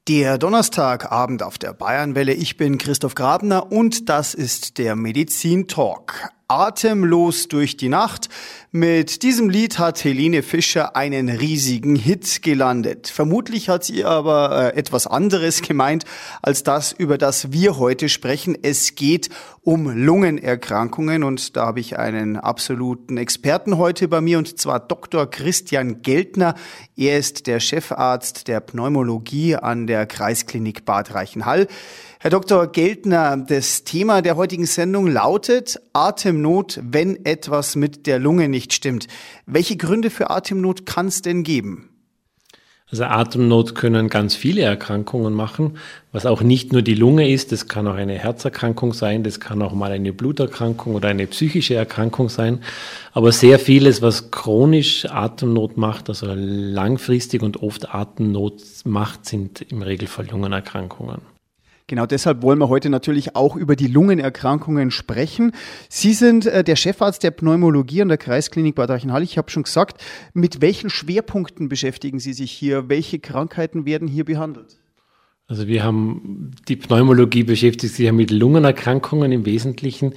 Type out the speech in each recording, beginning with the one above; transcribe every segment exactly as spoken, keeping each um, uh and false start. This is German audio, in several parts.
Der Donnerstagabend auf der Bayernwelle. Ich bin Christoph Grabner und das ist der Medizin Talk. Atemlos durch die Nacht. Mit diesem Lied hat Helene Fischer einen riesigen Hit gelandet. Vermutlich hat sie aber äh, etwas anderes gemeint als das, über das wir heute sprechen. Es geht um Lungenerkrankungen und da habe ich einen absoluten Experten heute bei mir und zwar Doktor Christian Geltner. Er ist der Chefarzt der Pneumologie an der Kreisklinik Bad Reichenhall. Herr Doktor Geltner, das Thema der heutigen Sendung lautet Atemnot, wenn etwas mit der Lunge nicht stimmt. Welche Gründe für Atemnot kann es denn geben? Also Atemnot können ganz viele Erkrankungen machen, was auch nicht nur die Lunge ist, das kann auch eine Herzerkrankung sein, das kann auch mal eine Bluterkrankung oder eine psychische Erkrankung sein, aber sehr vieles, was chronisch Atemnot macht, also langfristig und oft Atemnot macht, sind im Regelfall Lungenerkrankungen. Genau deshalb wollen wir heute natürlich auch über die Lungenerkrankungen sprechen. Sie sind äh, der Chefarzt der Pneumologie an der Kreisklinik Bad Reichenhall. Ich habe schon gesagt, mit welchen Schwerpunkten beschäftigen Sie sich hier? Welche Krankheiten werden hier behandelt? Also wir haben, die Pneumologie beschäftigt sich ja mit Lungenerkrankungen im Wesentlichen.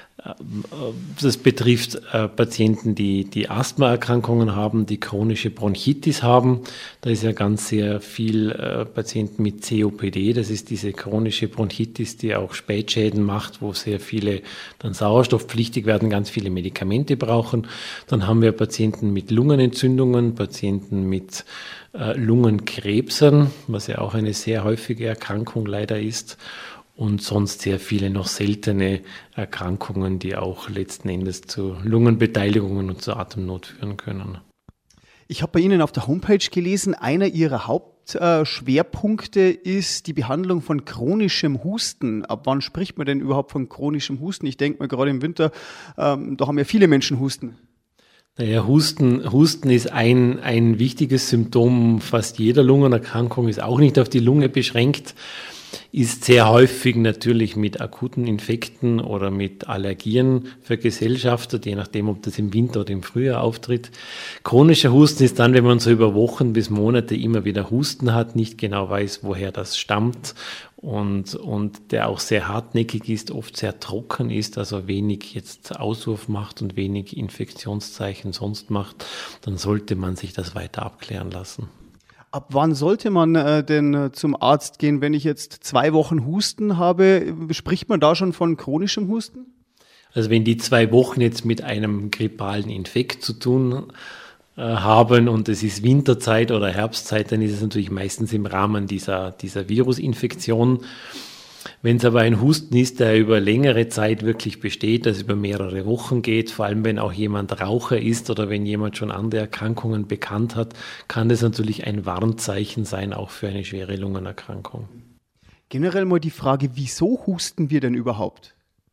Das betrifft äh, Patienten, die, die Asthmaerkrankungen haben, die chronische Bronchitis haben. Da ist ja ganz sehr viel äh, Patienten mit C O P D. Das ist diese chronische Bronchitis, die auch Spätschäden macht, wo sehr viele dann sauerstoffpflichtig werden, ganz viele Medikamente brauchen. Dann haben wir Patienten mit Lungenentzündungen, Patienten mit äh, Lungenkrebsen, was ja auch eine sehr häufige Erkrankung leider ist. Und sonst sehr viele noch seltene Erkrankungen, die auch letzten Endes zu Lungenbeteiligungen und zu Atemnot führen können. Ich habe bei Ihnen auf der Homepage gelesen, einer Ihrer Hauptschwerpunkte ist die Behandlung von chronischem Husten. Ab wann spricht man denn überhaupt von chronischem Husten? Ich denke mal, gerade im Winter, ähm, da haben ja viele Menschen Husten. Naja, Husten, Husten ist ein, ein wichtiges Symptom fast jeder Lungenerkrankung, ist auch nicht auf die Lunge beschränkt. Ist sehr häufig natürlich mit akuten Infekten oder mit Allergien vergesellschaftet, je nachdem, ob das im Winter oder im Frühjahr auftritt. Chronischer Husten ist dann, wenn man so über Wochen bis Monate immer wieder Husten hat, nicht genau weiß, woher das stammt und, und der auch sehr hartnäckig ist, oft sehr trocken ist, also wenig jetzt Auswurf macht und wenig Infektionszeichen sonst macht, dann sollte man sich das weiter abklären lassen. Ab wann sollte man äh, denn äh, zum Arzt gehen, wenn ich jetzt zwei Wochen Husten habe? Spricht man da schon von chronischem Husten? Also wenn die zwei Wochen jetzt mit einem grippalen Infekt zu tun äh, haben und es ist Winterzeit oder Herbstzeit, dann ist es natürlich meistens im Rahmen dieser, dieser Virusinfektion. Wenn es aber ein Husten ist, der über längere Zeit wirklich besteht, das über mehrere Wochen geht, vor allem wenn auch jemand Raucher ist oder wenn jemand schon andere Erkrankungen bekannt hat, kann das natürlich ein Warnzeichen sein, auch für eine schwere Lungenerkrankung. Generell mal die Frage, wieso husten wir denn überhaupt?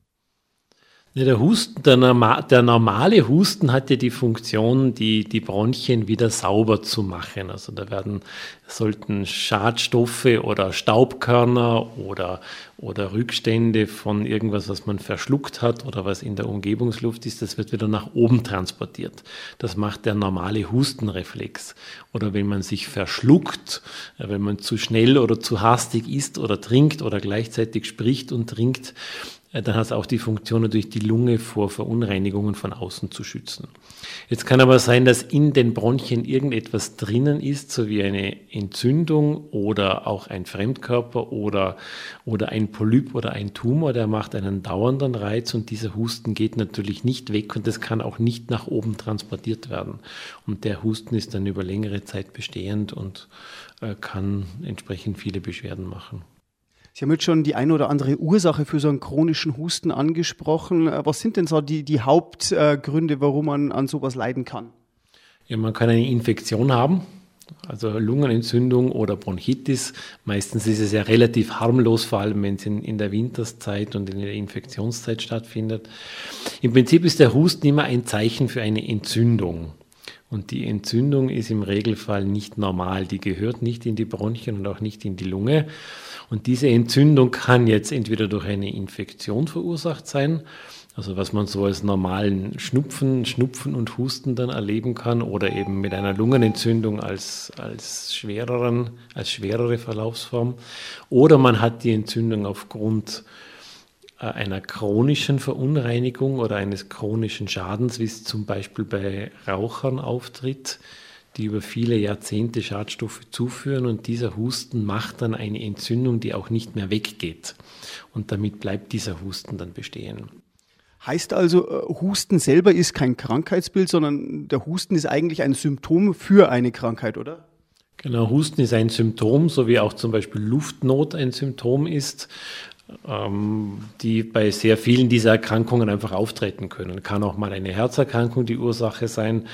Ja, der, Husten, der, Norma, der normale Husten hat ja die Funktion, die, die Bronchien wieder sauber zu machen. Also da werden, sollten Schadstoffe oder Staubkörner oder, oder Rückstände von irgendwas, was man verschluckt hat oder was in der Umgebungsluft ist, das wird wieder nach oben transportiert. Das macht der normale Hustenreflex. Oder wenn man sich verschluckt, wenn man zu schnell oder zu hastig isst oder trinkt oder gleichzeitig spricht und trinkt, dann hat es auch die Funktion, natürlich die Lunge vor Verunreinigungen von außen zu schützen. Jetzt kann aber sein, dass in den Bronchien irgendetwas drinnen ist, so wie eine Entzündung oder auch ein Fremdkörper oder, oder ein Polyp oder ein Tumor, der macht einen dauernden Reiz und dieser Husten geht natürlich nicht weg und das kann auch nicht nach oben transportiert werden. Und der Husten ist dann über längere Zeit bestehend und äh, kann entsprechend viele Beschwerden machen. Sie haben jetzt schon die eine oder andere Ursache für so einen chronischen Husten angesprochen. Was sind denn so die, die Hauptgründe, warum man an sowas leiden kann? Ja, man kann eine Infektion haben, also Lungenentzündung oder Bronchitis. Meistens ist es ja relativ harmlos, vor allem wenn es in, in der Winterszeit und in der Infektionszeit stattfindet. Im Prinzip ist der Husten immer ein Zeichen für eine Entzündung. Und die Entzündung ist im Regelfall nicht normal. Die gehört nicht in die Bronchien und auch nicht in die Lunge. Und diese Entzündung kann jetzt entweder durch eine Infektion verursacht sein, Also was man so als normalen Schnupfen, Schnupfen und Husten dann erleben kann oder eben mit einer Lungenentzündung als, als, schwereren, als schwerere Verlaufsform. Oder man hat die Entzündung aufgrund einer chronischen Verunreinigung oder eines chronischen Schadens, wie es zum Beispiel bei Rauchern auftritt, die über viele Jahrzehnte Schadstoffe zuführen, und dieser Husten macht dann eine Entzündung, die auch nicht mehr weggeht. Und damit bleibt dieser Husten dann bestehen. Heißt also, Husten selber ist kein Krankheitsbild, sondern der Husten ist eigentlich ein Symptom für eine Krankheit, oder? Genau, Husten ist ein Symptom, so wie auch zum Beispiel Luftnot ein Symptom ist, die bei sehr vielen dieser Erkrankungen einfach auftreten können. Kann auch mal eine Herzerkrankung die Ursache sein,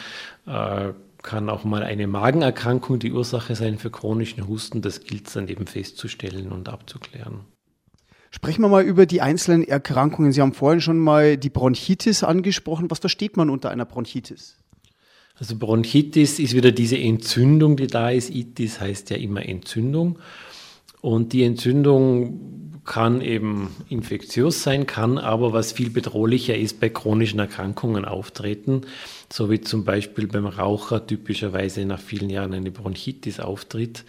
kann auch mal eine Magenerkrankung die Ursache sein für chronischen Husten. Das gilt dann eben festzustellen und abzuklären. Sprechen wir mal über die einzelnen Erkrankungen. Sie haben vorhin schon mal die Bronchitis angesprochen. Was versteht man unter einer Bronchitis? Also Bronchitis ist wieder diese Entzündung, die da ist. Itis heißt ja immer Entzündung. Und die Entzündung kann eben infektiös sein, kann aber, was viel bedrohlicher ist, bei chronischen Erkrankungen auftreten, so wie zum Beispiel beim Raucher typischerweise nach vielen Jahren eine Bronchitis auftritt,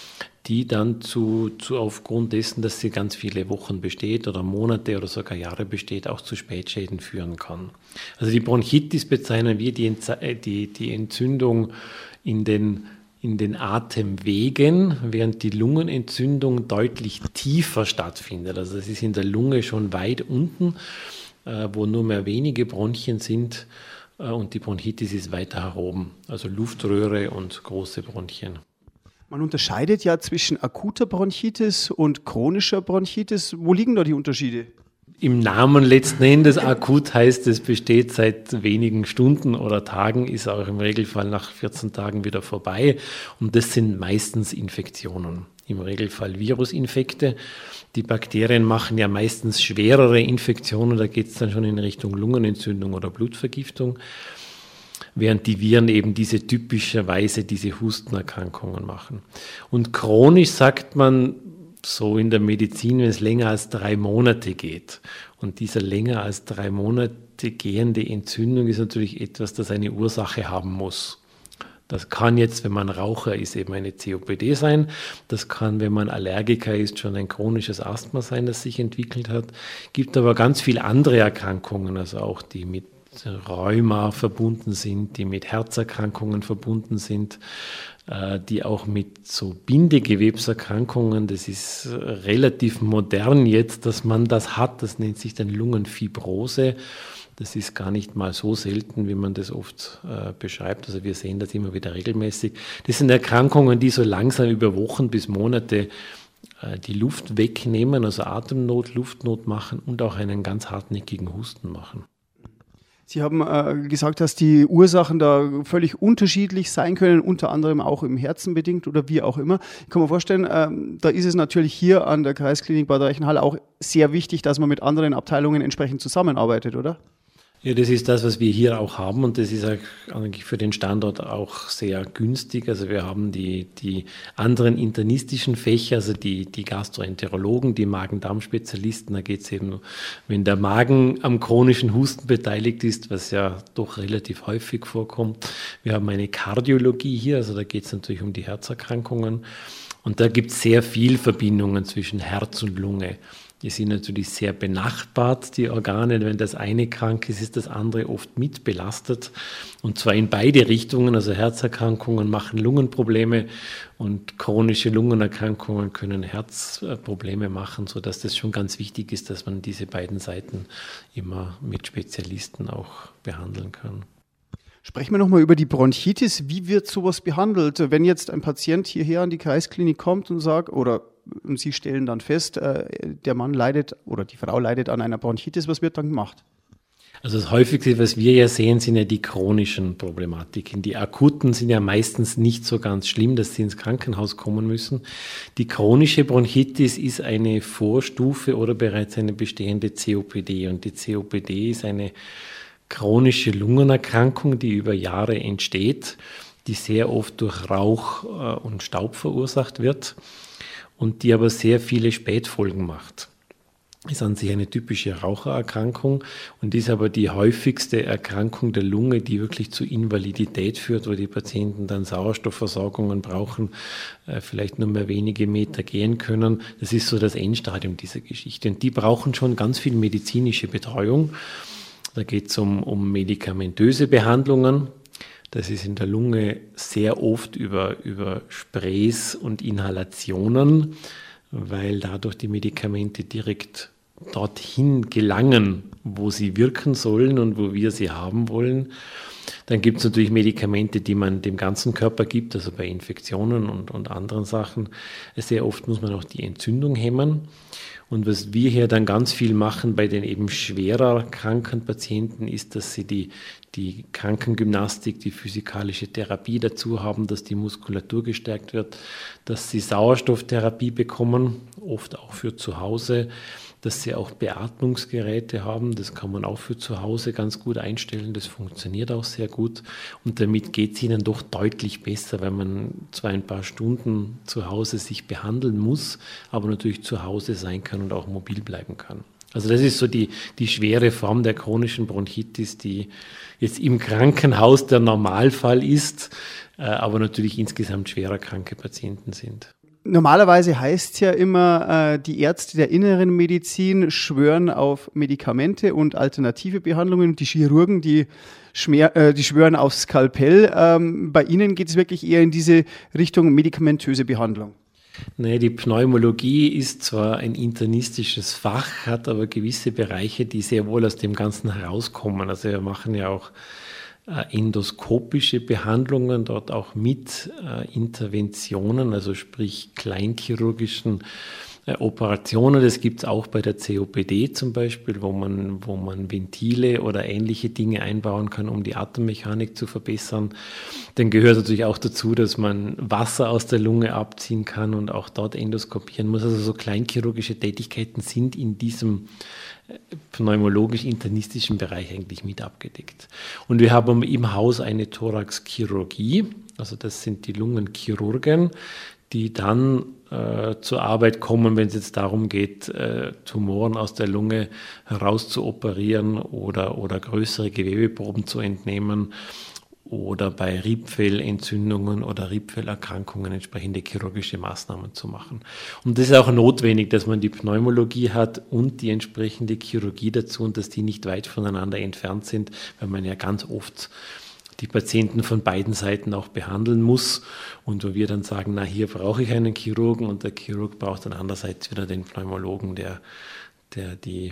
die dann zu, zu aufgrund dessen, dass sie ganz viele Wochen besteht oder Monate oder sogar Jahre besteht, auch zu Spätschäden führen kann. Also die Bronchitis bezeichnen wir die, die, die Entzündung in den in den Atemwegen, während die Lungenentzündung deutlich tiefer stattfindet. Also es ist in der Lunge schon weit unten, äh, wo nur mehr wenige Bronchien sind, äh, und die Bronchitis ist weiter oben, also Luftröhre und große Bronchien. Man unterscheidet ja zwischen akuter Bronchitis und chronischer Bronchitis. Wo liegen da die Unterschiede? Im Namen letzten Endes akut heißt, es besteht seit wenigen Stunden oder Tagen, ist auch im Regelfall nach vierzehn Tagen wieder vorbei. Und das sind meistens Infektionen. Im Regelfall Virusinfekte. Die Bakterien machen ja meistens schwerere Infektionen, da geht es dann schon in Richtung Lungenentzündung oder Blutvergiftung. Während die Viren eben diese typischerweise diese Hustenerkrankungen machen. Und chronisch sagt man, so in der Medizin, wenn es länger als drei Monate geht. Und diese länger als drei Monate gehende Entzündung ist natürlich etwas, das eine Ursache haben muss. Das kann jetzt, wenn man Raucher ist, eben eine C O P D sein. Das kann, wenn man Allergiker ist, schon ein chronisches Asthma sein, das sich entwickelt hat. Gibt aber ganz viele andere Erkrankungen, also auch die mit Rheuma verbunden sind, die mit Herzerkrankungen verbunden sind, die auch mit so Bindegewebserkrankungen, das ist relativ modern jetzt, dass man das hat, das nennt sich dann Lungenfibrose. Das ist gar nicht mal so selten, wie man das oft äh, beschreibt. Also wir sehen das immer wieder regelmäßig. Das sind Erkrankungen, die so langsam über Wochen bis Monate äh, die Luft wegnehmen, also Atemnot, Luftnot machen und auch einen ganz hartnäckigen Husten machen. Sie haben äh, gesagt, dass die Ursachen da völlig unterschiedlich sein können, unter anderem auch im Herzen bedingt oder wie auch immer. Ich kann mir vorstellen, ähm, da ist es natürlich hier an der Kreisklinik Bad Reichenhall auch sehr wichtig, dass man mit anderen Abteilungen entsprechend zusammenarbeitet, oder? Ja, das ist das, was wir hier auch haben, und das ist eigentlich für den Standort auch sehr günstig. Also wir haben die, die anderen internistischen Fächer, also die, die Gastroenterologen, die Magen-Darm-Spezialisten. Da geht es eben, wenn der Magen am chronischen Husten beteiligt ist, was ja doch relativ häufig vorkommt. Wir haben eine Kardiologie hier, also da geht es natürlich um die Herzerkrankungen. Und da gibt es sehr viel Verbindungen zwischen Herz und Lunge. Die sind natürlich sehr benachbart, die Organe. Wenn das eine krank ist, ist das andere oft mit belastet. Und zwar in beide Richtungen. Also Herzerkrankungen machen Lungenprobleme und chronische Lungenerkrankungen können Herzprobleme machen, sodass das schon ganz wichtig ist, dass man diese beiden Seiten immer mit Spezialisten auch behandeln kann. Sprechen wir nochmal über die Bronchitis. Wie wird sowas behandelt? Wenn jetzt ein Patient hierher an die Kreisklinik kommt und sagt, oder und Sie stellen dann fest, äh, der Mann leidet oder die Frau leidet an einer Bronchitis, was wird dann gemacht? Also das Häufigste, was wir ja sehen, sind ja die chronischen Problematiken. Die akuten sind ja meistens nicht so ganz schlimm, dass sie ins Krankenhaus kommen müssen. Die chronische Bronchitis ist eine Vorstufe oder bereits eine bestehende C O P D. Und die C O P D ist eine chronische Lungenerkrankung, die über Jahre entsteht, die sehr oft durch Rauch und Staub verursacht wird und die aber sehr viele Spätfolgen macht. ist an sich eine typische Rauchererkrankung und ist aber die häufigste Erkrankung der Lunge, die wirklich zu Invalidität führt, wo die Patienten dann Sauerstoffversorgungen brauchen, vielleicht nur mehr wenige Meter gehen können. Das ist so das Endstadium dieser Geschichte. Und die brauchen schon ganz viel medizinische Betreuung. Da geht es um, um medikamentöse Behandlungen. Das ist in der Lunge sehr oft über, über Sprays und Inhalationen, weil dadurch die Medikamente direkt dorthin gelangen, wo sie wirken sollen und wo wir sie haben wollen. Dann gibt es natürlich Medikamente, die man dem ganzen Körper gibt, also bei Infektionen und, und anderen Sachen. Sehr oft muss man auch die Entzündung hemmen. Und was wir hier dann ganz viel machen bei den eben schwerer kranken Patienten, ist, dass sie die, die Krankengymnastik, die physikalische Therapie dazu haben, dass die Muskulatur gestärkt wird, dass sie Sauerstofftherapie bekommen, oft auch für zu Hause, dass sie auch Beatmungsgeräte haben, das kann man auch für zu Hause ganz gut einstellen, das funktioniert auch sehr gut und damit geht es ihnen doch deutlich besser, weil man zwar ein paar Stunden zu Hause sich behandeln muss, aber natürlich zu Hause sein kann und auch mobil bleiben kann. Also das ist so die, die schwere Form der chronischen Bronchitis, die jetzt im Krankenhaus der Normalfall ist, aber natürlich insgesamt schwerer kranke Patienten sind. Normalerweise heißt es ja immer, äh, die Ärzte der inneren Medizin schwören auf Medikamente und alternative Behandlungen. Die Chirurgen, die, schmer, äh, die schwören aufs Skalpell. Ähm, bei Ihnen geht es wirklich eher in diese Richtung medikamentöse Behandlung. Nee, die Pneumologie ist zwar ein internistisches Fach, hat aber gewisse Bereiche, die sehr wohl aus dem Ganzen herauskommen. Also wir machen ja auch endoskopische Behandlungen, dort auch mit äh, Interventionen, also sprich kleinchirurgischen äh, Operationen. Das gibt es auch bei der C O P D zum Beispiel, wo man, wo man Ventile oder ähnliche Dinge einbauen kann, um die Atemmechanik zu verbessern. Dann gehört natürlich auch dazu, dass man Wasser aus der Lunge abziehen kann und auch dort endoskopieren muss. Also so kleinchirurgische Tätigkeiten sind in diesem pneumologisch-internistischen Bereich eigentlich mit abgedeckt. Und wir haben im Haus eine Thoraxchirurgie, also das sind die Lungenchirurgen, die dann äh, zur Arbeit kommen, wenn es jetzt darum geht, äh, Tumoren aus der Lunge herauszuoperieren oder, oder größere Gewebeproben zu entnehmen oder bei Riebfellentzündungen oder Riebfellerkrankungen entsprechende chirurgische Maßnahmen zu machen. Und das ist auch notwendig, dass man die Pneumologie hat und die entsprechende Chirurgie dazu und dass die nicht weit voneinander entfernt sind, weil man ja ganz oft die Patienten von beiden Seiten auch behandeln muss und wo wir dann sagen, na, hier brauche ich einen Chirurgen und der Chirurg braucht dann andererseits wieder den Pneumologen, der, der die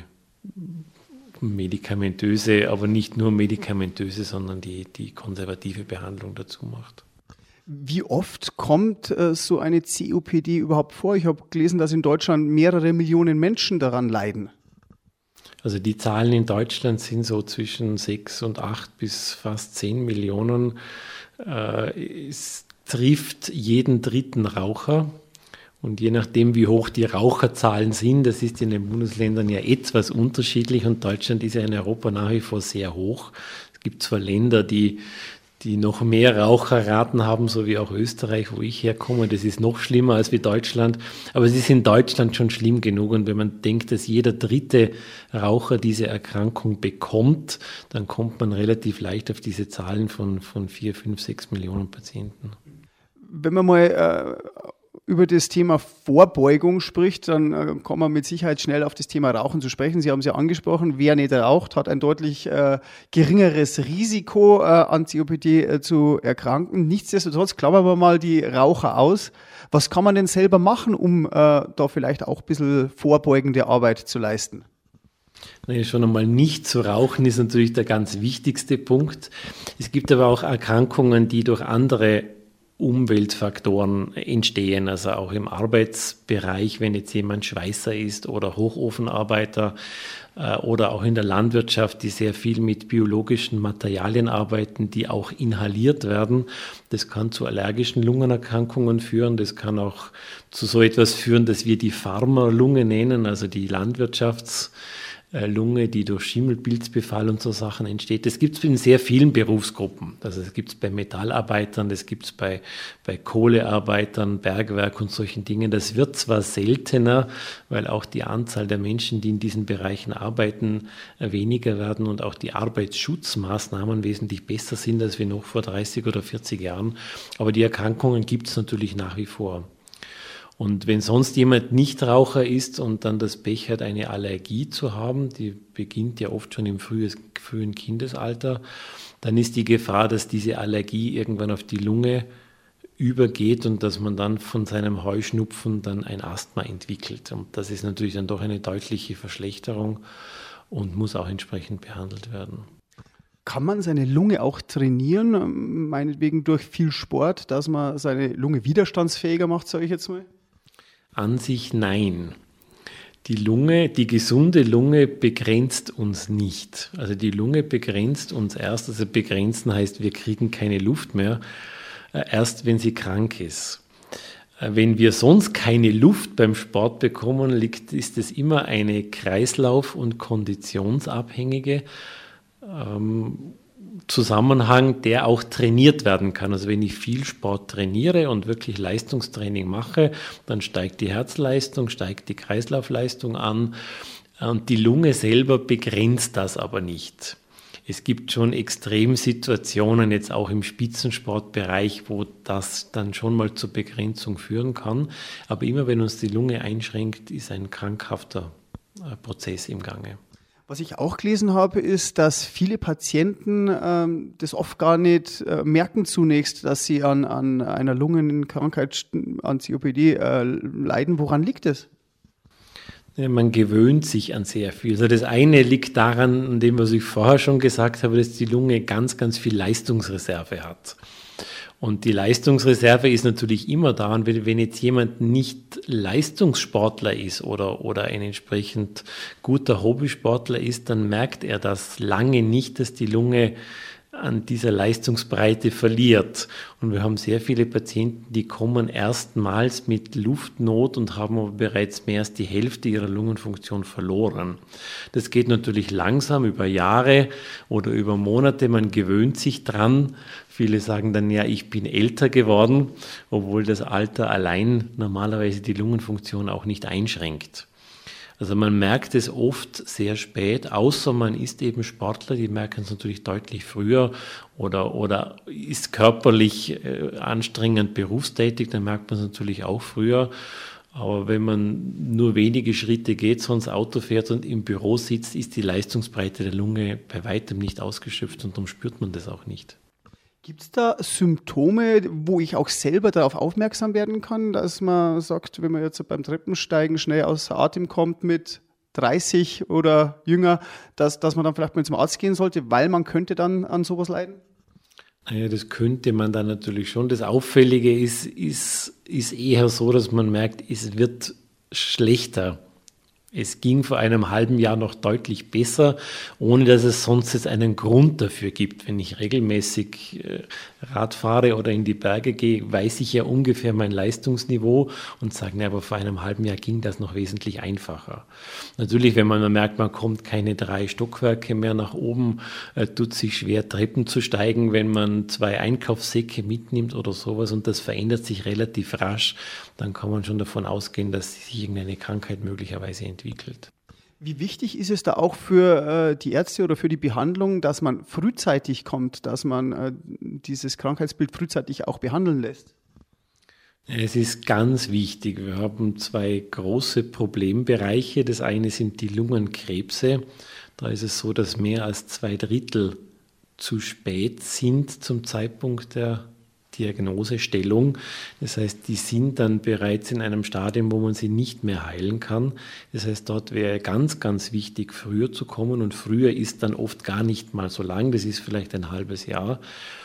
medikamentöse, aber nicht nur medikamentöse, sondern die, die konservative Behandlung dazu macht. Wie oft kommt äh, so eine C O P D überhaupt vor? Ich habe gelesen, dass in Deutschland mehrere Millionen Menschen daran leiden. Also die Zahlen in Deutschland sind so zwischen sechs und acht bis fast zehn Millionen. Äh, es trifft jeden dritten Raucher. Und je nachdem, wie hoch die Raucherzahlen sind, das ist in den Bundesländern ja etwas unterschiedlich und Deutschland ist ja in Europa nach wie vor sehr hoch. Es gibt zwar Länder, die, die noch mehr Raucherraten haben, so wie auch Österreich, wo ich herkomme. Das ist noch schlimmer als wie Deutschland, aber es ist in Deutschland schon schlimm genug. Und wenn man denkt, dass jeder dritte Raucher diese Erkrankung bekommt, dann kommt man relativ leicht auf diese Zahlen von, von vier, fünf, sechs Millionen Patienten. Wenn man mal äh über das Thema Vorbeugung spricht, dann äh, kommt man mit Sicherheit schnell auf das Thema Rauchen zu sprechen. Sie haben es ja angesprochen, wer nicht raucht, hat ein deutlich äh, geringeres Risiko, äh, an C O P D äh, zu erkranken. Nichtsdestotrotz klammern wir mal die Raucher aus. Was kann man denn selber machen, um äh, da vielleicht auch ein bisschen vorbeugende Arbeit zu leisten? Naja, schon einmal nicht zu rauchen ist natürlich der ganz wichtigste Punkt. Es gibt aber auch Erkrankungen, die durch andere Umweltfaktoren entstehen, also auch im Arbeitsbereich, wenn jetzt jemand Schweißer ist oder Hochofenarbeiter äh, oder auch in der Landwirtschaft, die sehr viel mit biologischen Materialien arbeiten, die auch inhaliert werden. Das kann zu allergischen Lungenerkrankungen führen, das kann auch zu so etwas führen, dass wir die Pharmalunge nennen, also die Landwirtschafts Lunge, die durch Schimmelpilzbefall und so Sachen entsteht. Das gibt es in sehr vielen Berufsgruppen. Also das gibt es bei Metallarbeitern, das gibt es bei, bei Kohlearbeitern, Bergwerk und solchen Dingen. Das wird zwar seltener, weil auch die Anzahl der Menschen, die in diesen Bereichen arbeiten, weniger werden und auch die Arbeitsschutzmaßnahmen wesentlich besser sind, als wir noch vor dreißig oder vierzig Jahren. Aber die Erkrankungen gibt es natürlich nach wie vor. Und wenn sonst jemand Nichtraucher ist und dann das Pech hat, eine Allergie zu haben, die beginnt ja oft schon im frühes, frühen Kindesalter, dann ist die Gefahr, dass diese Allergie irgendwann auf die Lunge übergeht und dass man dann von seinem Heuschnupfen dann ein Asthma entwickelt. Und das ist natürlich dann doch eine deutliche Verschlechterung und muss auch entsprechend behandelt werden. Kann man seine Lunge auch trainieren, meinetwegen durch viel Sport, dass man seine Lunge widerstandsfähiger macht, sage ich jetzt mal? An sich nein. Die Lunge, die gesunde Lunge begrenzt uns nicht. Also die Lunge begrenzt uns erst, also begrenzen heißt, wir kriegen keine Luft mehr, erst wenn sie krank ist. Wenn wir sonst keine Luft beim Sport bekommen, liegt, ist es immer eine kreislauf- und konditionsabhängige ähm, Zusammenhang, der auch trainiert werden kann. Also wenn ich viel Sport trainiere und wirklich Leistungstraining mache, dann steigt die Herzleistung, steigt die Kreislaufleistung an und die Lunge selber begrenzt das aber nicht. Es gibt schon Extremsituationen, jetzt auch im Spitzensportbereich, wo das dann schon mal zur Begrenzung führen kann. Aber immer wenn uns die Lunge einschränkt, ist ein krankhafter Prozess im Gange. Was ich auch gelesen habe, ist, dass viele Patienten ähm, das oft gar nicht äh, merken zunächst, dass sie an, an einer Lungenkrankheit, an C O P D äh, leiden. Woran liegt es? Ja, man gewöhnt sich an sehr viel. Also das eine liegt daran, an dem, was ich vorher schon gesagt habe, dass die Lunge ganz, ganz viel Leistungsreserve hat. Und die Leistungsreserve ist natürlich immer da. Und wenn, wenn jetzt jemand nicht Leistungssportler ist oder, oder ein entsprechend guter Hobbysportler ist, dann merkt er das lange nicht, dass die Lunge an dieser Leistungsbreite verliert. Und wir haben sehr viele Patienten, die kommen erstmals mit Luftnot und haben aber bereits mehr als die Hälfte ihrer Lungenfunktion verloren. Das geht natürlich langsam über Jahre oder über Monate. Man gewöhnt sich dran. Viele sagen dann, ja, ich bin älter geworden, obwohl das Alter allein normalerweise die Lungenfunktion auch nicht einschränkt. Also man merkt es oft sehr spät, außer man ist eben Sportler, die merken es natürlich deutlich früher oder, oder ist körperlich äh, anstrengend berufstätig, dann merkt man es natürlich auch früher. Aber wenn man nur wenige Schritte geht, sonst Auto fährt und im Büro sitzt, ist die Leistungsbreite der Lunge bei weitem nicht ausgeschöpft und darum spürt man das auch nicht. Gibt es da Symptome, wo ich auch selber darauf aufmerksam werden kann, dass man sagt, wenn man jetzt beim Treppensteigen schnell außer Atem kommt mit dreißig oder jünger, dass, dass man dann vielleicht mal zum Arzt gehen sollte, weil man könnte dann an sowas leiden? Naja, das könnte man dann natürlich schon. Das Auffällige ist, ist, ist eher so, dass man merkt, es wird schlechter. Es ging vor einem halben Jahr noch deutlich besser, ohne dass es sonst jetzt einen Grund dafür gibt. Wenn ich regelmäßig Rad fahre oder in die Berge gehe, weiß ich ja ungefähr mein Leistungsniveau und sage, na, aber vor einem halben Jahr ging das noch wesentlich einfacher. Natürlich, wenn man merkt, man kommt keine drei Stockwerke mehr nach oben, äh, tut sich schwer, Treppen zu steigen, wenn man zwei Einkaufssäcke mitnimmt oder sowas und das verändert sich relativ rasch, dann kann man schon davon ausgehen, dass sich irgendeine Krankheit möglicherweise entwickelt. Wie wichtig ist es da auch für äh, die Ärzte oder für die Behandlung, dass man frühzeitig kommt, dass man äh, dieses Krankheitsbild frühzeitig auch behandeln lässt? Es ist ganz wichtig. Wir haben zwei große Problembereiche. Das eine sind die Lungenkrebse. Da ist es so, dass mehr als zwei Drittel zu spät sind zum Zeitpunkt der Diagnosestellung. Das heißt, die sind dann bereits in einem Stadium, wo man sie nicht mehr heilen kann. Das heißt, dort wäre ganz, ganz wichtig, früher zu kommen. Und früher ist dann oft gar nicht mal so lang. Das ist vielleicht ein halbes Jahr.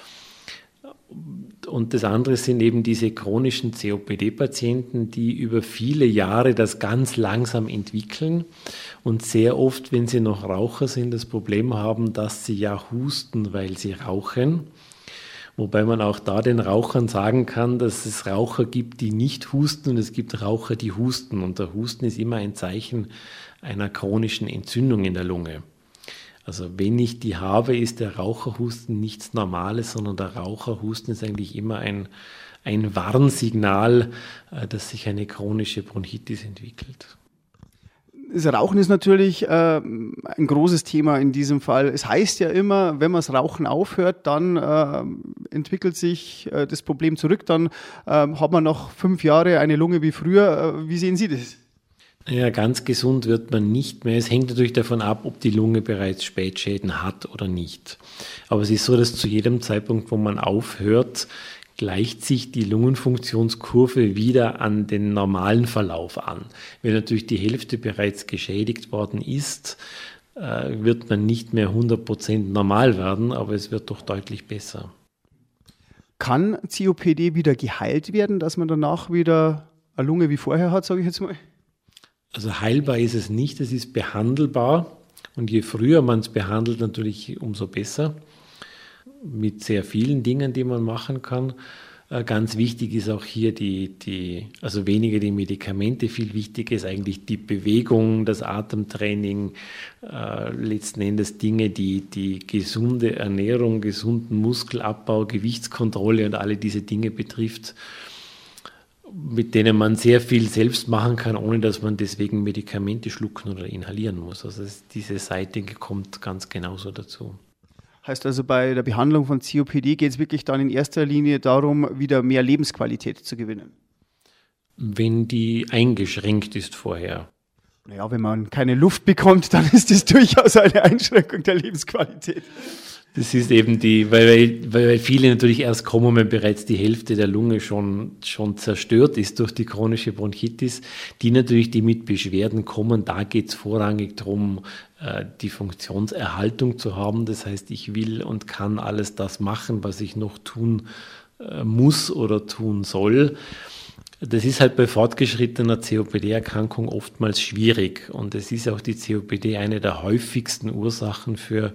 Und das andere sind eben diese chronischen C O P D-Patienten, die über viele Jahre das ganz langsam entwickeln und sehr oft, wenn sie noch Raucher sind, das Problem haben, dass sie ja husten, weil sie rauchen. Wobei man auch da den Rauchern sagen kann, dass es Raucher gibt, die nicht husten und es gibt Raucher, die husten. Und der Husten ist immer ein Zeichen einer chronischen Entzündung in der Lunge. Also wenn ich die habe, ist der Raucherhusten nichts Normales, sondern der Raucherhusten ist eigentlich immer ein, ein Warnsignal, dass sich eine chronische Bronchitis entwickelt. Das Rauchen ist natürlich äh, ein großes Thema in diesem Fall. Es heißt ja immer, wenn man das Rauchen aufhört, dann äh, entwickelt sich äh, das Problem zurück. Dann äh, hat man noch fünf Jahre eine Lunge wie früher. Äh, wie sehen Sie das? Ja, ganz gesund wird man nicht mehr. Es hängt natürlich davon ab, ob die Lunge bereits Spätschäden hat oder nicht. Aber es ist so, dass zu jedem Zeitpunkt, wo man aufhört, gleicht sich die Lungenfunktionskurve wieder an den normalen Verlauf an. Wenn natürlich die Hälfte bereits geschädigt worden ist, wird man nicht mehr hundert Prozent normal werden, aber es wird doch deutlich besser. Kann C O P D wieder geheilt werden, dass man danach wieder eine Lunge wie vorher hat, sage ich jetzt mal? Also heilbar ist es nicht, es ist behandelbar und je früher man es behandelt, natürlich umso besser. Mit sehr vielen Dingen, die man machen kann. Ganz wichtig ist auch hier die, die, also weniger die Medikamente, viel wichtiger ist eigentlich die Bewegung, das Atemtraining, äh, letzten Endes Dinge, die die gesunde Ernährung, gesunden Muskelabbau, Gewichtskontrolle und alle diese Dinge betrifft, mit denen man sehr viel selbst machen kann, ohne dass man deswegen Medikamente schlucken oder inhalieren muss. Also diese Seite kommt ganz genauso dazu. Heißt also, bei der Behandlung von C O P D geht es wirklich dann in erster Linie darum, wieder mehr Lebensqualität zu gewinnen? Wenn die eingeschränkt ist vorher. Naja, wenn man keine Luft bekommt, dann ist das durchaus eine Einschränkung der Lebensqualität. Das ist eben die, weil, weil viele natürlich erst kommen, wenn bereits die Hälfte der Lunge schon, schon zerstört ist durch die chronische Bronchitis. Die natürlich, die mit Beschwerden kommen, da geht es vorrangig darum, die Funktionserhaltung zu haben. Das heißt, ich will und kann alles das machen, was ich noch tun muss oder tun soll. Das ist halt bei fortgeschrittener C O P D-Erkrankung oftmals schwierig und es ist auch die C O P D eine der häufigsten Ursachen für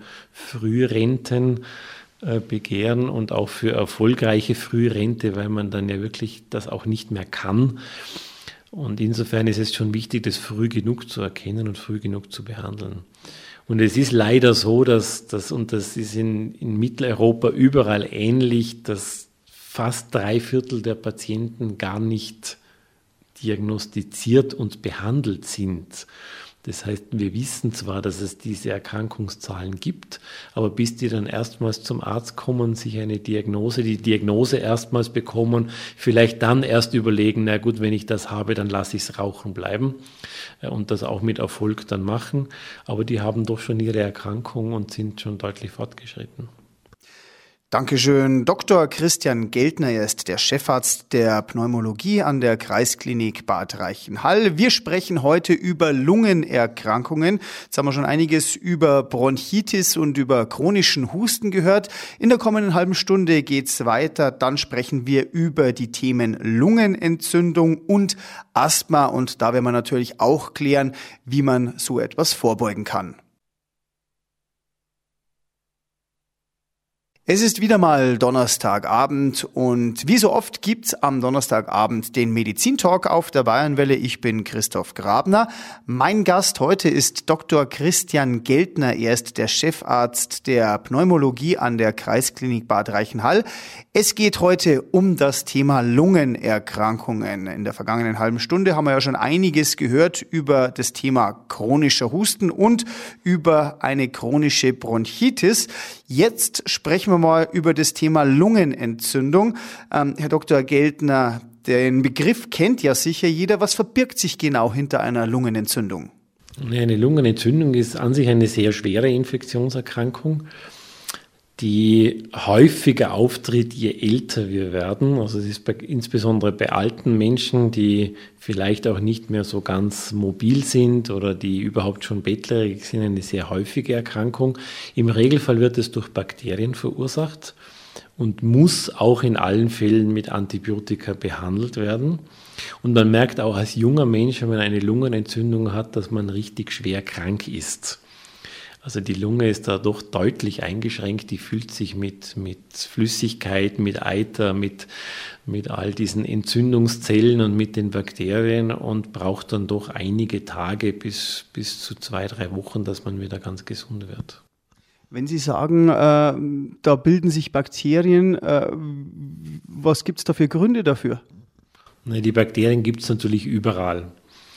Frührentenbegehren und auch für erfolgreiche Frührente, weil man dann ja wirklich das auch nicht mehr kann. Und insofern ist es schon wichtig, das früh genug zu erkennen und früh genug zu behandeln. Und es ist leider so, dass das, und das ist in, in Mitteleuropa überall ähnlich, dass fast drei Viertel der Patienten gar nicht diagnostiziert und behandelt sind. Das heißt, wir wissen zwar, dass es diese Erkrankungszahlen gibt, aber bis die dann erstmals zum Arzt kommen, sich eine Diagnose, die Diagnose erstmals bekommen, vielleicht dann erst überlegen, na gut, wenn ich das habe, dann lasse ich es rauchen bleiben und das auch mit Erfolg dann machen. Aber die haben doch schon ihre Erkrankung und sind schon deutlich fortgeschritten. Dankeschön. Doktor Christian Geltner, er ist der Chefarzt der Pneumologie an der Kreisklinik Bad Reichenhall. Wir sprechen heute über Lungenerkrankungen. Jetzt haben wir schon einiges über Bronchitis und über chronischen Husten gehört. In der kommenden halben Stunde geht's weiter. Dann sprechen wir über die Themen Lungenentzündung und Asthma. Und da werden wir natürlich auch klären, wie man so etwas vorbeugen kann. Es ist wieder mal Donnerstagabend und wie so oft gibt's am Donnerstagabend den Medizintalk auf der Bayernwelle. Ich bin Christoph Grabner. Mein Gast heute ist Doktor Christian Geltner. Er ist der Chefarzt der Pneumologie an der Kreisklinik Bad Reichenhall. Es geht heute um das Thema Lungenerkrankungen. In der vergangenen halben Stunde haben wir ja schon einiges gehört über das Thema chronischer Husten und über eine chronische Bronchitis. Jetzt sprechen wir mal über das Thema Lungenentzündung. Ähm, Herr Doktor Geltner, den Begriff kennt ja sicher jeder. Was verbirgt sich genau hinter einer Lungenentzündung? Eine Lungenentzündung ist an sich eine sehr schwere Infektionserkrankung, die häufiger auftritt, je älter wir werden. Also es ist bei, insbesondere bei alten Menschen, die vielleicht auch nicht mehr so ganz mobil sind oder die überhaupt schon bettlägerig sind, eine sehr häufige Erkrankung. Im Regelfall wird es durch Bakterien verursacht und muss auch in allen Fällen mit Antibiotika behandelt werden. Und man merkt auch als junger Mensch, wenn man eine Lungenentzündung hat, dass man richtig schwer krank ist. Also die Lunge ist da doch deutlich eingeschränkt, die füllt sich mit, mit Flüssigkeit, mit Eiter, mit, mit all diesen Entzündungszellen und mit den Bakterien und braucht dann doch einige Tage bis, bis zu zwei, drei Wochen, dass man wieder ganz gesund wird. Wenn Sie sagen, äh, da bilden sich Bakterien, äh, was gibt es da für Gründe dafür? Na, die Bakterien gibt es natürlich überall.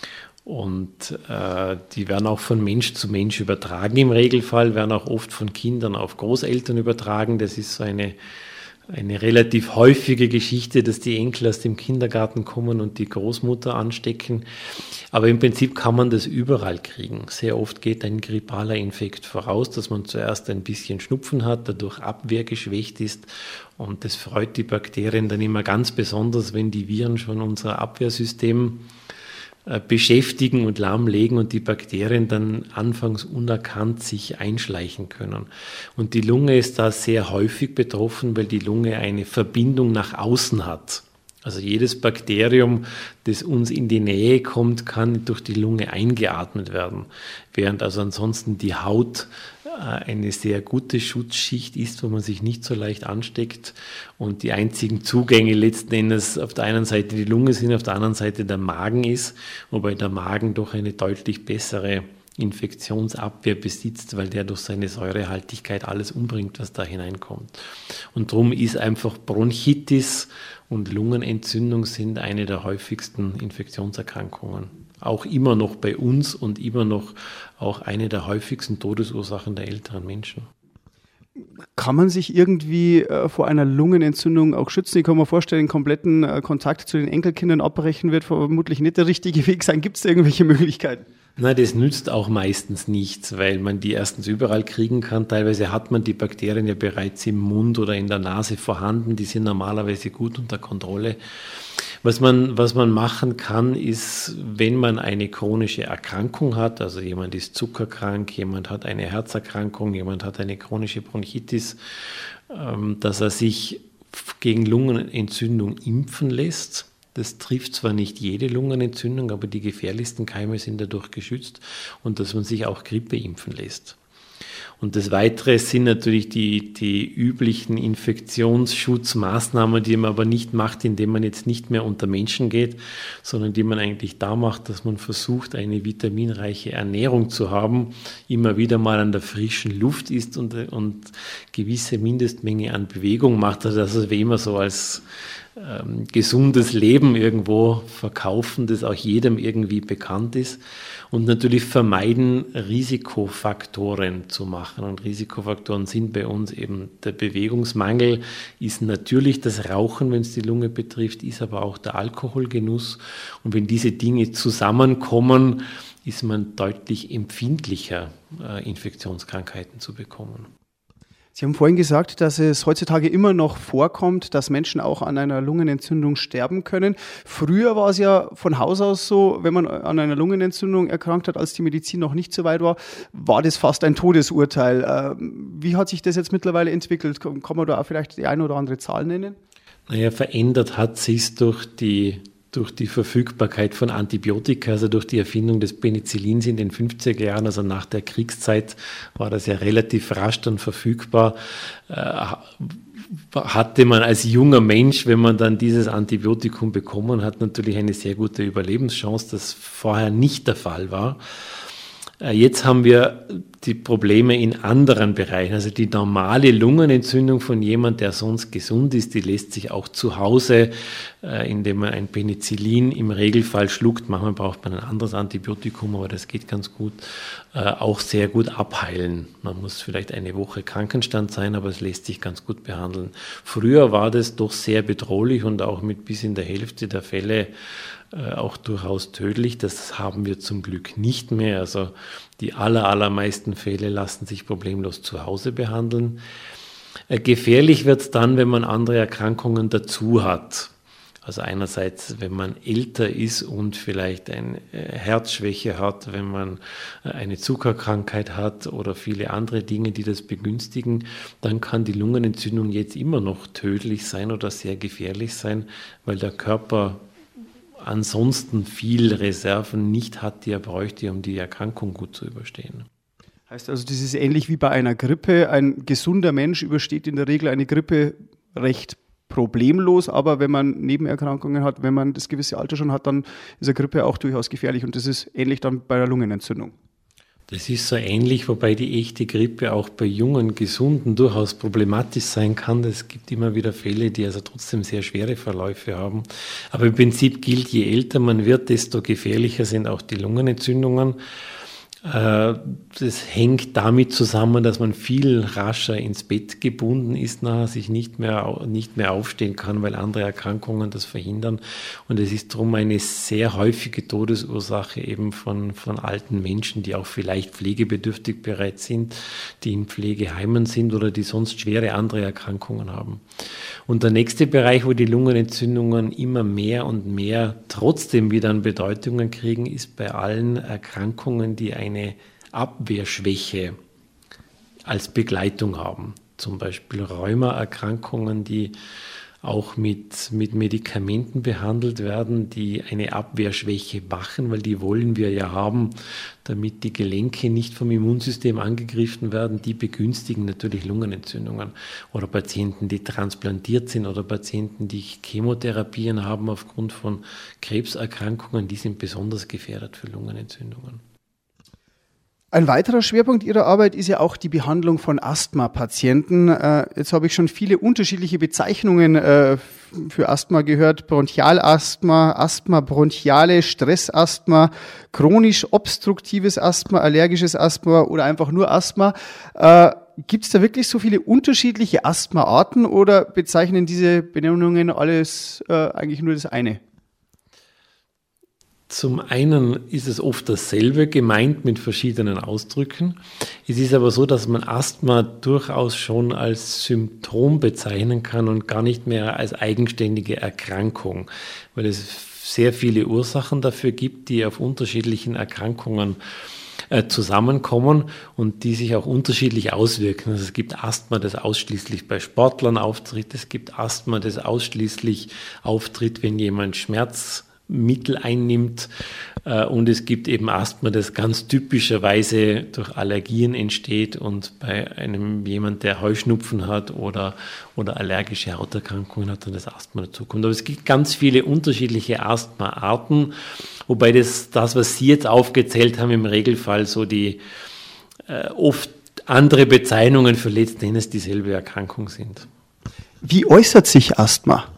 Und äh, die werden auch von Mensch zu Mensch übertragen im Regelfall, werden auch oft von Kindern auf Großeltern übertragen. Das ist so eine, eine relativ häufige Geschichte, dass die Enkel aus dem Kindergarten kommen und die Großmutter anstecken. Aber im Prinzip kann man das überall kriegen. Sehr oft geht ein grippaler Infekt voraus, dass man zuerst ein bisschen Schnupfen hat, dadurch abwehrgeschwächt ist. Und das freut die Bakterien dann immer ganz besonders, wenn die Viren schon unser Abwehrsystem beschäftigen und lahmlegen und die Bakterien dann anfangs unerkannt sich einschleichen können. Und die Lunge ist da sehr häufig betroffen, weil die Lunge eine Verbindung nach außen hat. Also jedes Bakterium, das uns in die Nähe kommt, kann durch die Lunge eingeatmet werden, während also ansonsten die Haut eine sehr gute Schutzschicht ist, wo man sich nicht so leicht ansteckt und die einzigen Zugänge letzten Endes auf der einen Seite die Lunge sind, auf der anderen Seite der Magen ist, wobei der Magen doch eine deutlich bessere Infektionsabwehr besitzt, weil der durch seine Säurehaltigkeit alles umbringt, was da hineinkommt. Und darum ist einfach Bronchitis und Lungenentzündung sind eine der häufigsten Infektionserkrankungen. Auch immer noch bei uns und immer noch auch eine der häufigsten Todesursachen der älteren Menschen. Kann man sich irgendwie äh, vor einer Lungenentzündung auch schützen? Ich kann mir vorstellen, kompletten äh, Kontakt zu den Enkelkindern abbrechen wird vermutlich nicht der richtige Weg sein. Gibt es da irgendwelche Möglichkeiten? Nein, das nützt auch meistens nichts, weil man die erstens überall kriegen kann. Teilweise hat man die Bakterien ja bereits im Mund oder in der Nase vorhanden. Die sind normalerweise gut unter Kontrolle. Was man, was man machen kann, ist, wenn man eine chronische Erkrankung hat, also jemand ist zuckerkrank, jemand hat eine Herzerkrankung, jemand hat eine chronische Bronchitis, dass er sich gegen Lungenentzündung impfen lässt. Das trifft zwar nicht jede Lungenentzündung, aber die gefährlichsten Keime sind dadurch geschützt und dass man sich auch Grippe impfen lässt. Und das Weitere sind natürlich die, die üblichen Infektionsschutzmaßnahmen, die man aber nicht macht, indem man jetzt nicht mehr unter Menschen geht, sondern die man eigentlich da macht, dass man versucht, eine vitaminreiche Ernährung zu haben, immer wieder mal an der frischen Luft ist und, und gewisse Mindestmenge an Bewegung macht. Also das ist wie immer so als ähm, gesundes Leben irgendwo verkaufen, das auch jedem irgendwie bekannt ist. Und natürlich vermeiden, Risikofaktoren zu machen. Und Risikofaktoren sind bei uns eben der Bewegungsmangel, ist natürlich das Rauchen, wenn es die Lunge betrifft, ist aber auch der Alkoholgenuss. Und wenn diese Dinge zusammenkommen, ist man deutlich empfindlicher, Infektionskrankheiten zu bekommen. Sie haben vorhin gesagt, dass es heutzutage immer noch vorkommt, dass Menschen auch an einer Lungenentzündung sterben können. Früher war es ja von Haus aus so, wenn man an einer Lungenentzündung erkrankt hat, als die Medizin noch nicht so weit war, war das fast ein Todesurteil. Wie hat sich das jetzt mittlerweile entwickelt? Kann man da auch vielleicht die eine oder andere Zahl nennen? Naja, verändert hat sich durch die durch die Verfügbarkeit von Antibiotika, also durch die Erfindung des Penicillins in den fünfziger Jahren, also nach der Kriegszeit, war das ja relativ rasch dann verfügbar. Äh, hatte man als junger Mensch, wenn man dann dieses Antibiotikum bekommen hat, natürlich eine sehr gute Überlebenschance, das vorher nicht der Fall war. Jetzt haben wir die Probleme in anderen Bereichen. Also die normale Lungenentzündung von jemand, der sonst gesund ist, die lässt sich auch zu Hause, äh, indem man ein Penicillin im Regelfall schluckt, manchmal braucht man ein anderes Antibiotikum, aber das geht ganz gut, äh, auch sehr gut abheilen. Man muss vielleicht eine Woche Krankenstand sein, aber es lässt sich ganz gut behandeln. Früher war das doch sehr bedrohlich und auch mit bis in der Hälfte der Fälle äh, auch durchaus tödlich. Das haben wir zum Glück nicht mehr. Also die aller, allermeisten Fälle lassen sich problemlos zu Hause behandeln. Äh, gefährlich wird es dann, wenn man andere Erkrankungen dazu hat. Also einerseits, wenn man älter ist und vielleicht eine Herzschwäche hat, wenn man eine Zuckerkrankheit hat oder viele andere Dinge, die das begünstigen, dann kann die Lungenentzündung jetzt immer noch tödlich sein oder sehr gefährlich sein, weil der Körper ansonsten viel Reserven nicht hat, die er bräuchte, um die Erkrankung gut zu überstehen. Heißt also, das ist ähnlich wie bei einer Grippe. Ein gesunder Mensch übersteht in der Regel eine Grippe recht problemlos, aber wenn man Nebenerkrankungen hat, wenn man das gewisse Alter schon hat, dann ist eine Grippe auch durchaus gefährlich und das ist ähnlich dann bei einer Lungenentzündung. Das ist so ähnlich, wobei die echte Grippe auch bei jungen Gesunden durchaus problematisch sein kann. Es gibt immer wieder Fälle, die also trotzdem sehr schwere Verläufe haben. Aber im Prinzip gilt, je älter man wird, desto gefährlicher sind auch die Lungenentzündungen. Das hängt damit zusammen, dass man viel rascher ins Bett gebunden ist, nachher sich nicht mehr, nicht mehr aufstehen kann, weil andere Erkrankungen das verhindern. Und es ist darum eine sehr häufige Todesursache eben von, von alten Menschen, die auch vielleicht pflegebedürftig bereits sind, die in Pflegeheimen sind oder die sonst schwere andere Erkrankungen haben. Und der nächste Bereich, wo die Lungenentzündungen immer mehr und mehr trotzdem wieder an Bedeutungen kriegen, ist bei allen Erkrankungen, die eine Abwehrschwäche als Begleitung haben. Zum Beispiel Rheumaerkrankungen, die auch mit, mit Medikamenten behandelt werden, die eine Abwehrschwäche machen, weil die wollen wir ja haben, damit die Gelenke nicht vom Immunsystem angegriffen werden. Die begünstigen natürlich Lungenentzündungen. Oder Patienten, die transplantiert sind oder Patienten, die Chemotherapien haben aufgrund von Krebserkrankungen, die sind besonders gefährdet für Lungenentzündungen. Ein weiterer Schwerpunkt Ihrer Arbeit ist ja auch die Behandlung von Asthma-Patienten. Jetzt habe ich schon viele unterschiedliche Bezeichnungen für Asthma gehört. Bronchialasthma, Asthma bronchiale, Stressasthma, chronisch obstruktives Asthma, allergisches Asthma oder einfach nur Asthma. Gibt es da wirklich so viele unterschiedliche Asthma-Arten oder bezeichnen diese Benennungen alles eigentlich nur das eine? Zum einen ist es oft dasselbe gemeint mit verschiedenen Ausdrücken. Es ist aber so, dass man Asthma durchaus schon als Symptom bezeichnen kann und gar nicht mehr als eigenständige Erkrankung, weil es sehr viele Ursachen dafür gibt, die auf unterschiedlichen Erkrankungen äh, zusammenkommen und die sich auch unterschiedlich auswirken. Also es gibt Asthma, das ausschließlich bei Sportlern auftritt. Es gibt Asthma, das ausschließlich auftritt, wenn jemand Schmerz Mittel einnimmt und es gibt eben Asthma, das ganz typischerweise durch Allergien entsteht und bei einem jemand, der Heuschnupfen hat oder, oder allergische Hauterkrankungen hat, dann das Asthma dazukommt. Aber es gibt ganz viele unterschiedliche Asthma-Arten, wobei das, das, was Sie jetzt aufgezählt haben, im Regelfall so die äh, oft andere Bezeichnungen für letzten Endes dieselbe Erkrankung sind. Wie äußert sich Asthma?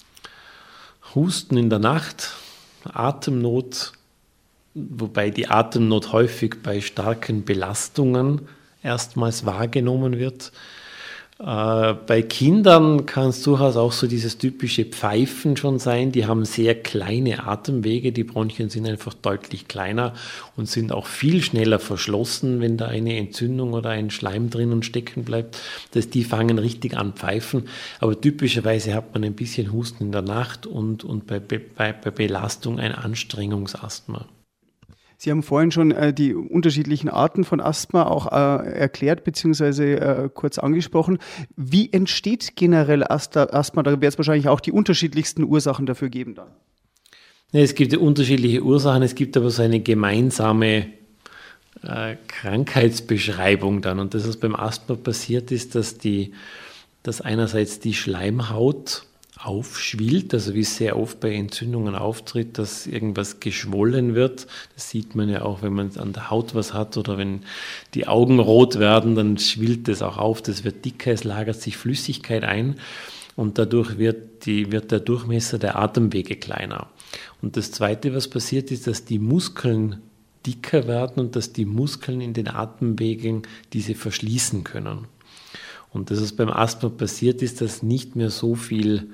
Husten in der Nacht, Atemnot, wobei die Atemnot häufig bei starken Belastungen erstmals wahrgenommen wird. Äh, bei Kindern kann es durchaus auch so dieses typische Pfeifen schon sein. Die haben sehr kleine Atemwege, die Bronchien sind einfach deutlich kleiner und sind auch viel schneller verschlossen, wenn da eine Entzündung oder ein Schleim drinnen stecken bleibt. Das, die fangen richtig an pfeifen, aber typischerweise hat man ein bisschen Husten in der Nacht und, und bei, bei, bei Belastung ein Anstrengungsasthma. Sie haben vorhin schon äh, die unterschiedlichen Arten von Asthma auch äh, erklärt bzw. Äh, kurz angesprochen. Wie entsteht generell Asthma? Da wird es wahrscheinlich auch die unterschiedlichsten Ursachen dafür geben dann. Ja, es gibt ja unterschiedliche Ursachen, es gibt aber so eine gemeinsame äh, Krankheitsbeschreibung dann. Und das, was beim Asthma passiert ist, dass, die, dass einerseits die Schleimhaut aufschwillt, also wie es sehr oft bei Entzündungen auftritt, dass irgendwas geschwollen wird. Das sieht man ja auch, wenn man an der Haut was hat oder wenn die Augen rot werden, dann schwillt das auch auf, das wird dicker, es lagert sich Flüssigkeit ein und dadurch wird, die, wird der Durchmesser der Atemwege kleiner. Und das Zweite, was passiert, ist, dass die Muskeln dicker werden und dass die Muskeln in den Atemwegen diese verschließen können. Und das, was beim Asthma passiert, ist, dass nicht mehr so viel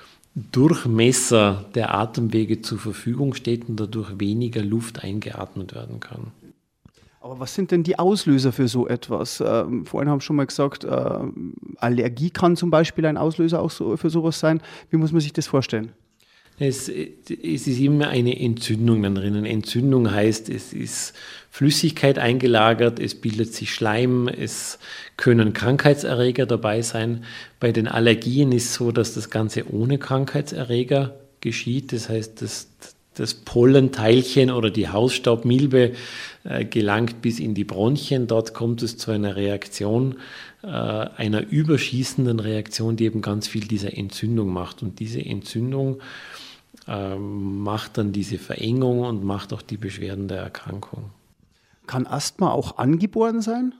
Durchmesser der Atemwege zur Verfügung steht und dadurch weniger Luft eingeatmet werden kann. Aber was sind denn die Auslöser für so etwas? Ähm, vorhin haben wir schon mal gesagt, äh, Allergie kann zum Beispiel ein Auslöser auch so, für sowas sein. Wie muss man sich das vorstellen? Es, es ist immer eine Entzündung dann drin. Eine Entzündung heißt, es ist Flüssigkeit eingelagert, es bildet sich Schleim, es können Krankheitserreger dabei sein. Bei den Allergien ist es so, dass das Ganze ohne Krankheitserreger geschieht. Das heißt, dass das Pollenteilchen oder die Hausstaubmilbe äh, gelangt bis in die Bronchien. Dort kommt es zu einer Reaktion, äh, einer überschießenden Reaktion, die eben ganz viel dieser Entzündung macht. Und diese Entzündung äh, macht dann diese Verengung und macht auch die Beschwerden der Erkrankung. Kann Asthma auch angeboren sein?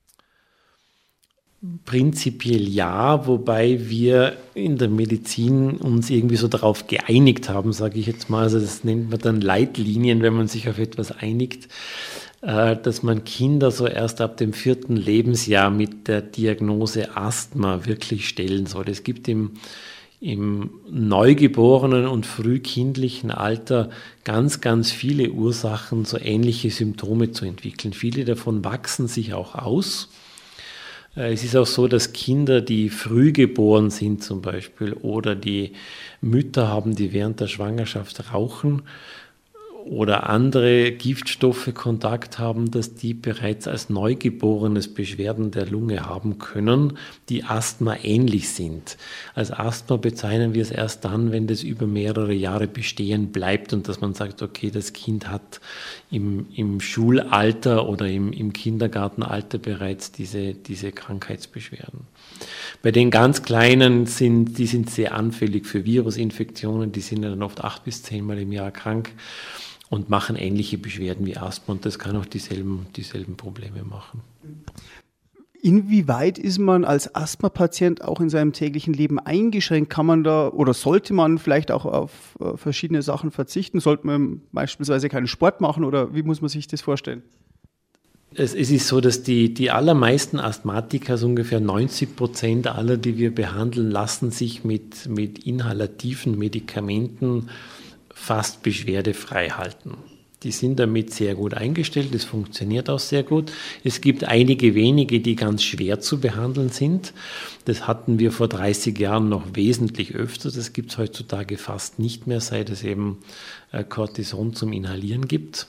Prinzipiell ja, wobei wir in der Medizin uns irgendwie so darauf geeinigt haben, sage ich jetzt mal, also das nennt man dann Leitlinien, wenn man sich auf etwas einigt, dass man Kinder so erst ab dem vierten Lebensjahr mit der Diagnose Asthma wirklich stellen soll. Es gibt im, im neugeborenen und frühkindlichen Alter ganz, ganz viele Ursachen, so ähnliche Symptome zu entwickeln. Viele davon wachsen sich auch aus. Es ist auch so, dass Kinder, die früh geboren sind zum Beispiel oder die Mütter haben, die während der Schwangerschaft rauchen oder andere Giftstoffe Kontakt haben, dass die bereits als Neugeborenes Beschwerden der Lunge haben können, die Asthma ähnlich sind. Als Asthma bezeichnen wir es erst dann, wenn das über mehrere Jahre bestehen bleibt und dass man sagt, okay, das Kind hat im, im Schulalter oder im, im Kindergartenalter bereits diese, diese Krankheitsbeschwerden. Bei den ganz Kleinen sind, die sind sehr anfällig für Virusinfektionen, die sind dann oft acht bis zehnmal im Jahr krank und machen ähnliche Beschwerden wie Asthma und das kann auch dieselben, dieselben Probleme machen. Inwieweit ist man als Asthma-Patient auch in seinem täglichen Leben eingeschränkt? Kann man da oder sollte man vielleicht auch auf verschiedene Sachen verzichten? Sollte man beispielsweise keinen Sport machen oder wie muss man sich das vorstellen? Es, es ist so, dass die, die allermeisten Asthmatiker, so ungefähr neunzig Prozent aller, die wir behandeln, lassen sich mit, mit inhalativen Medikamenten fast beschwerdefrei halten. Die sind damit sehr gut eingestellt, es funktioniert auch sehr gut. Es gibt einige wenige, die ganz schwer zu behandeln sind. Das hatten wir vor dreißig Jahren noch wesentlich öfter. Das gibt es heutzutage fast nicht mehr, seit es eben Cortison zum Inhalieren gibt.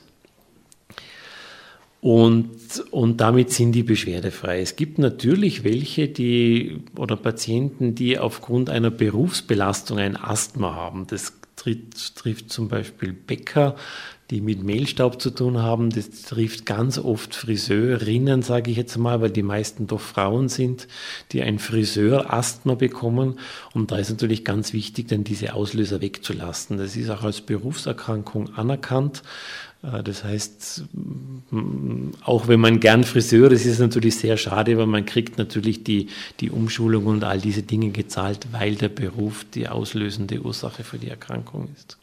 Und, und damit sind die beschwerdefrei. Es gibt natürlich welche, die oder Patienten, die aufgrund einer Berufsbelastung ein Asthma haben. Das trifft, trifft zum Beispiel Bäcker, die mit Mehlstaub zu tun haben. Das trifft ganz oft Friseurinnen, sage ich jetzt mal, weil die meisten doch Frauen sind, die ein Friseur-Asthma bekommen. Und da ist natürlich ganz wichtig, dann diese Auslöser wegzulassen. Das ist auch als Berufserkrankung anerkannt. Das heißt, auch wenn man gern Friseur ist, ist es natürlich sehr schade, weil man kriegt natürlich die, die Umschulung und all diese Dinge gezahlt, weil der Beruf die auslösende Ursache für die Erkrankung ist.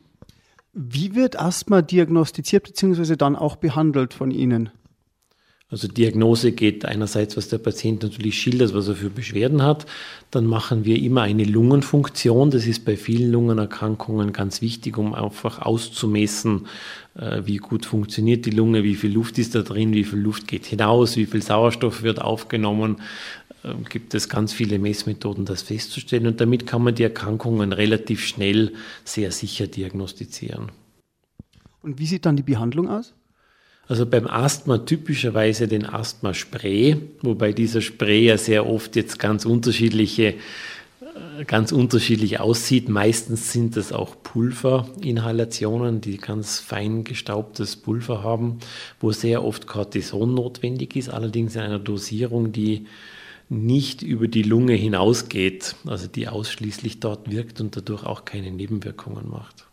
Wie wird Asthma diagnostiziert bzw. dann auch behandelt von Ihnen? Also Diagnose geht einerseits, was der Patient natürlich schildert, was er für Beschwerden hat. Dann machen wir immer eine Lungenfunktion. Das ist bei vielen Lungenerkrankungen ganz wichtig, um einfach auszumessen, wie gut funktioniert die Lunge, wie viel Luft ist da drin, wie viel Luft geht hinaus, wie viel Sauerstoff wird aufgenommen. Gibt es ganz viele Messmethoden, das festzustellen. Und damit kann man die Erkrankungen relativ schnell sehr sicher diagnostizieren. Und wie sieht dann die Behandlung aus? Also beim Asthma typischerweise den Asthma-Spray, wobei dieser Spray ja sehr oft jetzt ganz unterschiedliche, ganz unterschiedlich aussieht. Meistens sind das auch Pulverinhalationen, die ganz fein gestaubtes Pulver haben, wo sehr oft Cortison notwendig ist, allerdings in einer Dosierung, die nicht über die Lunge hinausgeht, also die ausschließlich dort wirkt und dadurch auch keine Nebenwirkungen macht.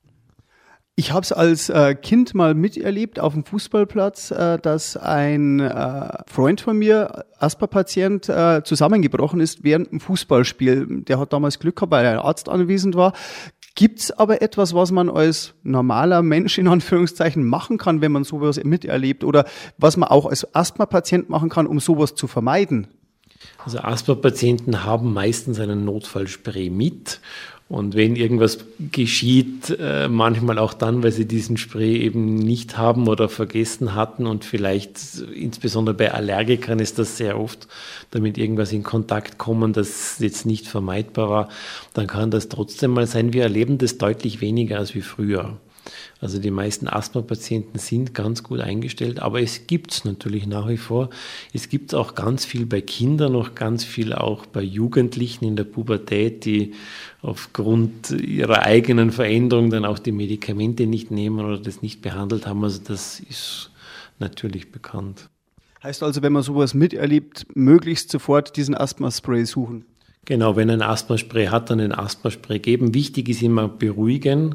Ich habe es als äh, Kind mal miterlebt auf dem Fußballplatz, äh, dass ein äh, Freund von mir, Asthma-Patient, äh, zusammengebrochen ist während dem Fußballspiel. Der hat damals Glück gehabt, weil ein Arzt anwesend war. Gibt es aber etwas, was man als normaler Mensch in Anführungszeichen machen kann, wenn man sowas miterlebt? Oder was man auch als Asthma-Patient machen kann, um sowas zu vermeiden? Also Asthma-Patienten haben meistens einen Notfallspray mit. Und wenn irgendwas geschieht, äh, manchmal auch dann, weil sie diesen Spray eben nicht haben oder vergessen hatten und vielleicht insbesondere bei Allergikern ist das sehr oft, damit irgendwas in Kontakt kommen, das jetzt nicht vermeidbar war, dann kann das trotzdem mal sein. Wir erleben das deutlich weniger als wie früher. Also die meisten Asthma-Patienten sind ganz gut eingestellt, aber es gibt es natürlich nach wie vor. Es gibt auch ganz viel bei Kindern, noch ganz viel auch bei Jugendlichen in der Pubertät, die aufgrund ihrer eigenen Veränderung dann auch die Medikamente nicht nehmen oder das nicht behandelt haben. Also das ist natürlich bekannt. Heißt also, wenn man sowas miterlebt, möglichst sofort diesen Asthma-Spray suchen? Genau, wenn ein Asthma-Spray hat, dann ein Asthma-Spray geben. Wichtig ist immer beruhigen.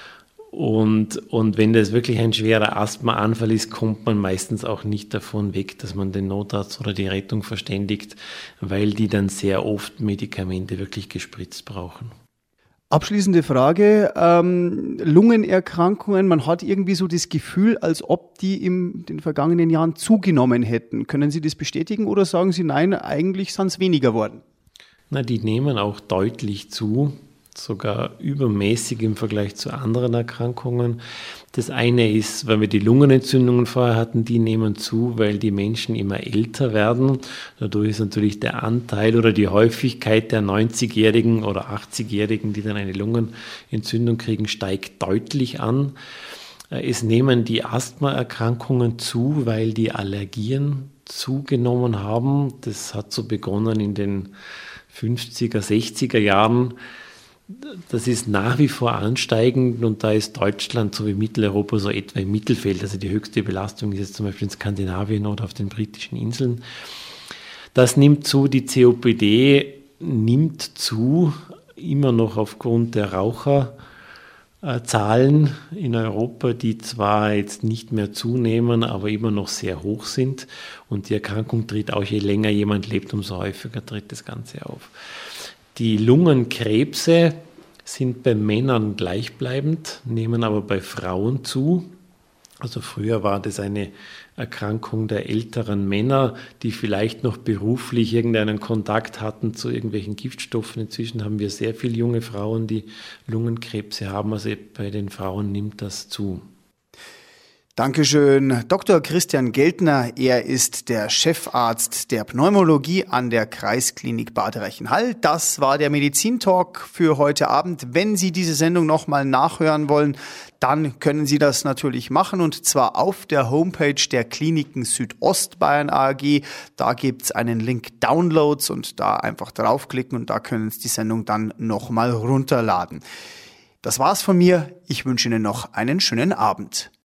Und, und wenn das wirklich ein schwerer Asthmaanfall ist, kommt man meistens auch nicht davon weg, dass man den Notarzt oder die Rettung verständigt, weil die dann sehr oft Medikamente wirklich gespritzt brauchen. Abschließende Frage, ähm, Lungenerkrankungen, man hat irgendwie so das Gefühl, als ob die in den vergangenen Jahren zugenommen hätten. Können Sie das bestätigen oder sagen Sie, nein, eigentlich sind es weniger geworden? Na, die nehmen auch deutlich zu. Sogar übermäßig im Vergleich zu anderen Erkrankungen. Das eine ist, weil wir die Lungenentzündungen vorher hatten, die nehmen zu, weil die Menschen immer älter werden. Dadurch ist natürlich der Anteil oder die Häufigkeit der neunzigjährigen oder achtzigjährigen, die dann eine Lungenentzündung kriegen, steigt deutlich an. Es nehmen die Asthmaerkrankungen zu, weil die Allergien zugenommen haben. Das hat so begonnen in den fünfziger, sechziger Jahren. Das ist nach wie vor ansteigend und da ist Deutschland so wie Mitteleuropa so etwa im Mittelfeld. Also die höchste Belastung ist jetzt zum Beispiel in Skandinavien oder auf den britischen Inseln. Das nimmt zu, die C O P D nimmt zu, immer noch aufgrund der Raucherzahlen in Europa, die zwar jetzt nicht mehr zunehmen, aber immer noch sehr hoch sind. Und die Erkrankung tritt auch, je länger jemand lebt, umso häufiger tritt das Ganze auf. Die Lungenkrebse sind bei Männern gleichbleibend, nehmen aber bei Frauen zu. Also früher war das eine Erkrankung der älteren Männer, die vielleicht noch beruflich irgendeinen Kontakt hatten zu irgendwelchen Giftstoffen. Inzwischen haben wir sehr viele junge Frauen, die Lungenkrebse haben. Also bei den Frauen nimmt das zu. Dankeschön, Doktor Christian Geltner. Er ist der Chefarzt der Pneumologie an der Kreisklinik Bad Reichenhall. Das war der Medizintalk für heute Abend. Wenn Sie diese Sendung nochmal nachhören wollen, dann können Sie das natürlich machen und zwar auf der Homepage der Kliniken Südostbayern A G. Da gibt's einen Link Downloads und da einfach draufklicken und da können Sie die Sendung dann nochmal runterladen. Das war's von mir. Ich wünsche Ihnen noch einen schönen Abend.